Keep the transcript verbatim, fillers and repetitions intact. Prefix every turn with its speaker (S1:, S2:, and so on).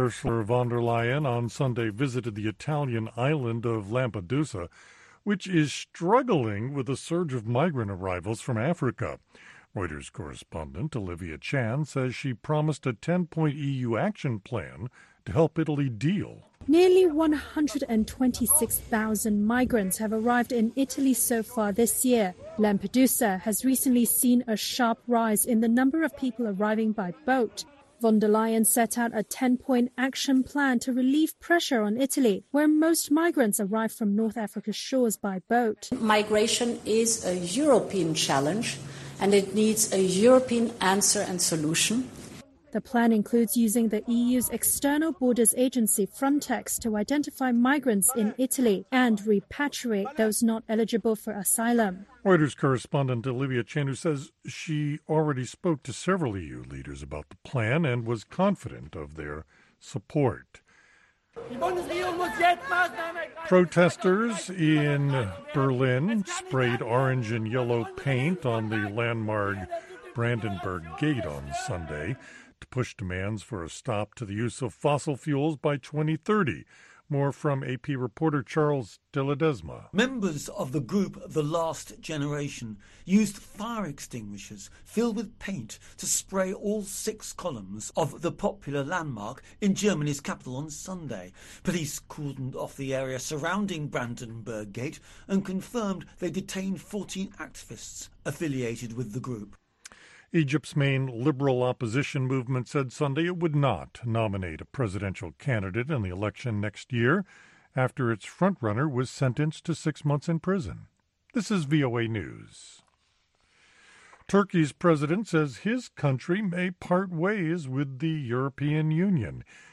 S1: Ursula von der Leyen on Sunday visited the Italian island of Lampedusa, which is struggling with a surge of migrant arrivals from Africa. Reuters correspondent Olivia Chan says she promised a ten-point E U action plan to help Italy deal.
S2: Nearly one hundred twenty-six thousand migrants have arrived in Italy so far this year. Lampedusa has recently seen a sharp rise in the number of people arriving by boat. Von der Leyen set out a ten-point action plan to relieve pressure on Italy, where most migrants arrive from North Africa's shores by boat.
S3: Migration is a European challenge, and it needs a European answer and solution.
S2: The plan includes using the E U's external borders agency Frontex to identify migrants in Italy and repatriate those not eligible for asylum.
S1: Reuters correspondent Olivia Chen, who says she already spoke to several E U leaders about the plan and was confident of their support. Protesters in Berlin sprayed orange and yellow paint on the landmark Brandenburg Gate on Sunday to push demands for a stop to the use of fossil fuels by twenty thirty. More from A P reporter Charles de Ledesma.
S4: Members of the group The Last Generation used fire extinguishers filled with paint to spray all six columns of the popular landmark in Germany's capital on Sunday. Police cordoned off the area surrounding Brandenburg Gate and confirmed they detained fourteen activists affiliated with the group.
S1: Egypt's main liberal opposition movement said Sunday it would not nominate a presidential candidate in the election next year after its frontrunner was sentenced to six months in prison. This is V O A News. Turkey's president says his country may part ways with the European Union.